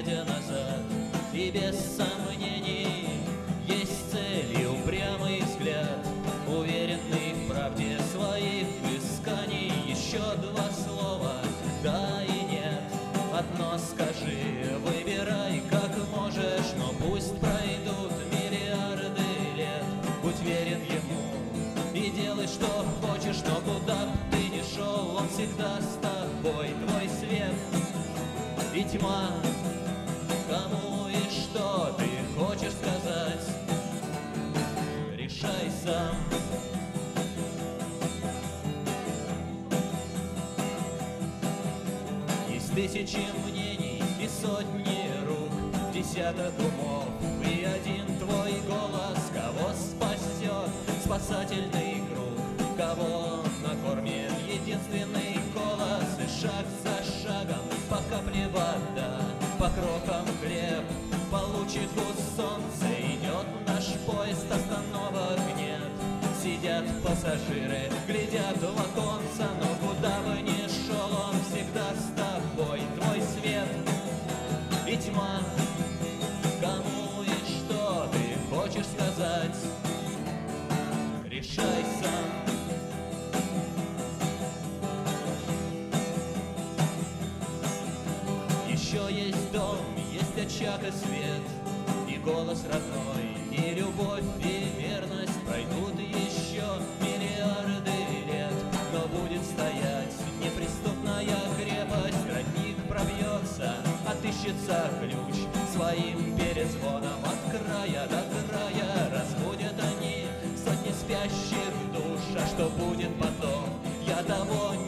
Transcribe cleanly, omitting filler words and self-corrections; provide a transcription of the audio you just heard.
глядя назад. И без сомнений есть цель и упрямый взгляд, уверенный в правде своих исканий. Еще два слова, да и нет. Одно скажи, выбирай как можешь, но пусть пройдут миллиарды лет. Будь верен ему и делай, что хочешь, но куда б ты ни шел, он всегда с тобой. Твой свет и тьма, кому и что ты хочешь сказать, решай сам. Есть тысячи мнений и сотни рук, десяток умов и один твой голос. Кого спасет спасательный круг, кого накормит единственный голос. И шаг за шагом, по капле вода, по крокам хлеб, по лучику солнца идет наш поезд, остановок нет. Сидят пассажиры, глядят в оконца, но куда бы ни шел, он всегда с тобой. Твой свет и тьма, кому и что ты хочешь сказать, решай сам. Еще есть дом, есть очаг и свет, и голос родной, и любовь, и верность. Пройдут еще миллиарды лет, но будет стоять неприступная крепость. Родник пробьется, отыщется ключ, своим перезвоном от края до края разбудят они сотни спящих душ. А что будет потом, я того